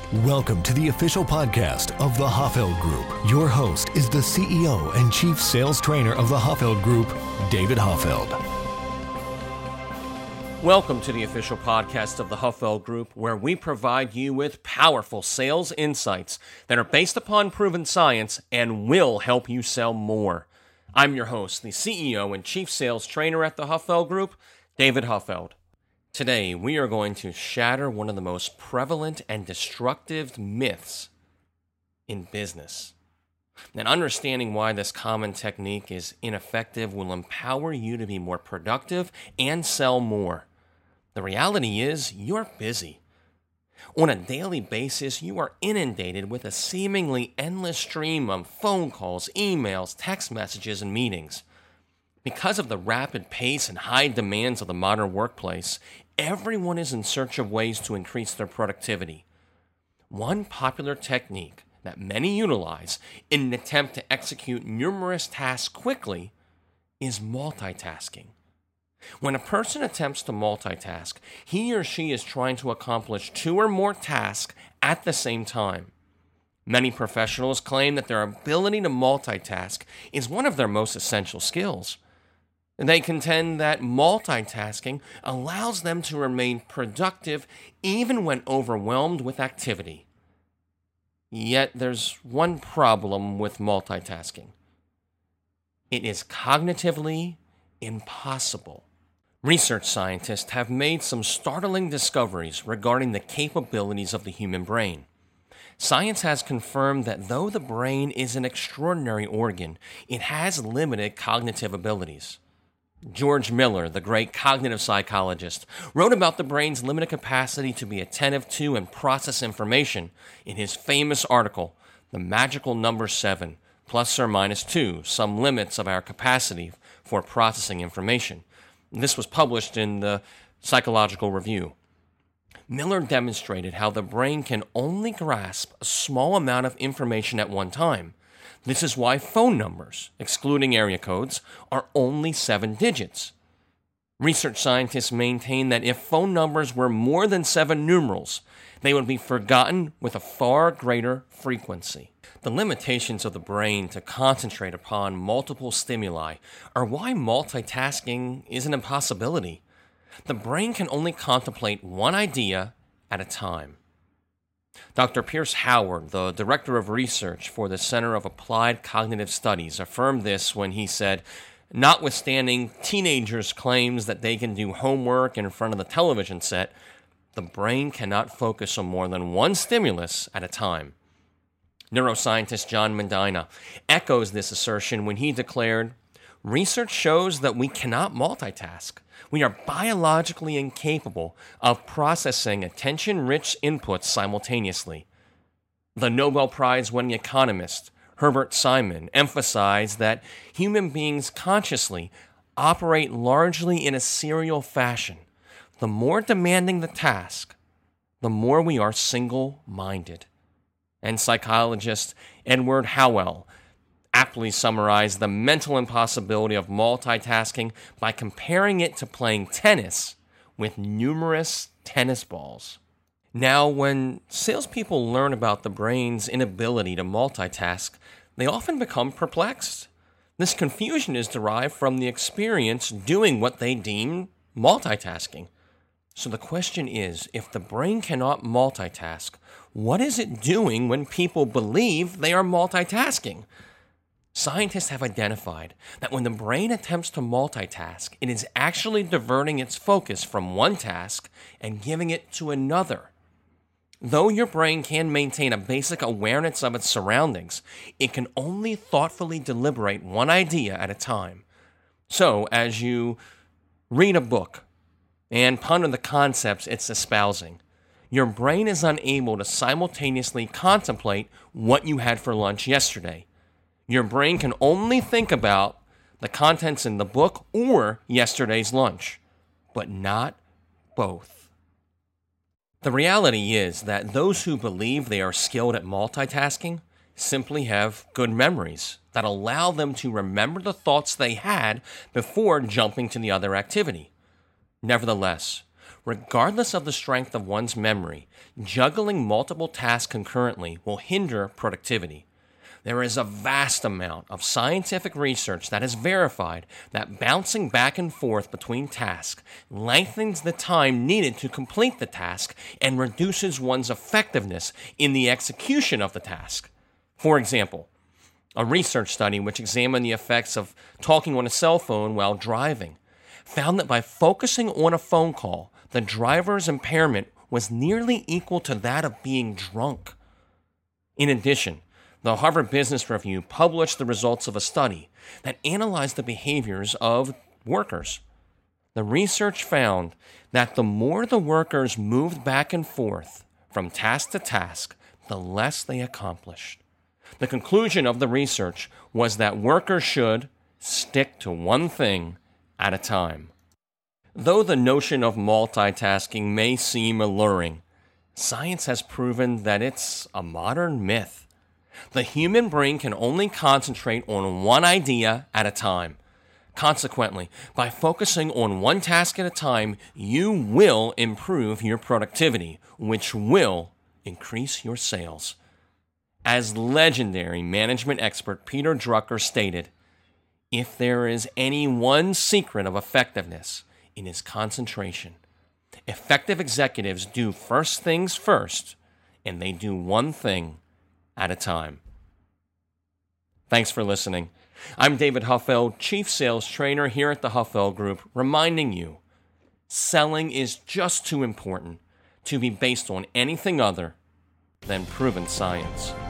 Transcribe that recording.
Welcome to the official podcast of the Hoffeld Group. Your host is the CEO and Chief Sales Trainer of the Hoffeld Group, David Hoffeld. Welcome to the official podcast of the Hoffeld Group, where we provide you with powerful sales insights that are based upon proven science and will help you sell more. I'm your host, the CEO and Chief Sales Trainer at the Hoffeld Group, David Hoffeld. Today, we are going to shatter one of the most prevalent and destructive myths in business. And understanding why this common technique is ineffective will empower you to be more productive and sell more. The reality is, you're busy. On a daily basis, you are inundated with a seemingly endless stream of phone calls, emails, text messages, and meetings. Because of the rapid pace and high demands of the modern workplace, everyone is in search of ways to increase their productivity. One popular technique that many utilize in an attempt to execute numerous tasks quickly is multitasking. When a person attempts to multitask, he or she is trying to accomplish two or more tasks at the same time. Many professionals claim that their ability to multitask is one of their most essential skills. They contend that multitasking allows them to remain productive even when overwhelmed with activity. Yet there's one problem with multitasking. It is cognitively impossible. Research scientists have made some startling discoveries regarding the capabilities of the human brain. Science has confirmed that though the brain is an extraordinary organ, it has limited cognitive abilities. George Miller, the great cognitive psychologist, wrote about the brain's limited capacity to be attentive to and process information in his famous article, The Magical Number 7, Plus or Minus 2, Some Limits of Our Capacity for Processing Information. This was published in the Psychological Review. Miller demonstrated how the brain can only grasp a small amount of information at one time. This is why phone numbers, excluding area codes, are only 7 digits. Research scientists maintain that if phone numbers were more than 7 numerals, they would be forgotten with a far greater frequency. The limitations of the brain to concentrate upon multiple stimuli are why multitasking is an impossibility. The brain can only contemplate one idea at a time. Dr. Pierce Howard, the director of research for the Center of Applied Cognitive Studies, affirmed this when he said, "Notwithstanding teenagers' claims that they can do homework in front of the television set, the brain cannot focus on more than one stimulus at a time." Neuroscientist John Medina echoes this assertion when he declared, "Research shows that we cannot multitask. We are biologically incapable of processing attention-rich inputs simultaneously." The Nobel Prize-winning economist Herbert Simon emphasized that human beings consciously operate largely in a serial fashion. The more demanding the task, the more we are single-minded. And psychologist Edward Howell aptly summarized the mental impossibility of multitasking by comparing it to playing tennis with numerous tennis balls. Now, when salespeople learn about the brain's inability to multitask, they often become perplexed. This confusion is derived from the experience doing what they deem multitasking. So the question is, if the brain cannot multitask, what is it doing when people believe they are multitasking? Scientists have identified that when the brain attempts to multitask, it is actually diverting its focus from one task and giving it to another. Though your brain can maintain a basic awareness of its surroundings, it can only thoughtfully deliberate one idea at a time. So, as you read a book and ponder the concepts it's espousing, your brain is unable to simultaneously contemplate what you had for lunch yesterday. Your brain can only think about the contents in the book or yesterday's lunch, but not both. The reality is that those who believe they are skilled at multitasking simply have good memories that allow them to remember the thoughts they had before jumping to the other activity. Nevertheless, Regardless of the strength of one's memory, juggling multiple tasks concurrently will hinder productivity. There is a vast amount of scientific research that has verified that bouncing back and forth between tasks lengthens the time needed to complete the task and reduces one's effectiveness in the execution of the task. For example, a research study which examined the effects of talking on a cell phone while driving found that by focusing on a phone call, the driver's impairment was nearly equal to that of being drunk. In addition, the Harvard Business Review published the results of a study that analyzed the behaviors of workers. The research found that the more the workers moved back and forth from task to task, the less they accomplished. The conclusion of the research was that workers should stick to one thing at a time. Though the notion of multitasking may seem alluring, science has proven that it's a modern myth. The human brain can only concentrate on one idea at a time. Consequently, by focusing on one task at a time, you will improve your productivity, which will increase your sales. As legendary management expert Peter Drucker stated, if there is any one secret of effectiveness, it is concentration. Effective executives do first things first, and they do one thing at a time. Thanks for listening. I'm David Huffeld, Chief Sales Trainer here at the Huffeld Group, reminding you, selling is just too important to be based on anything other than proven science.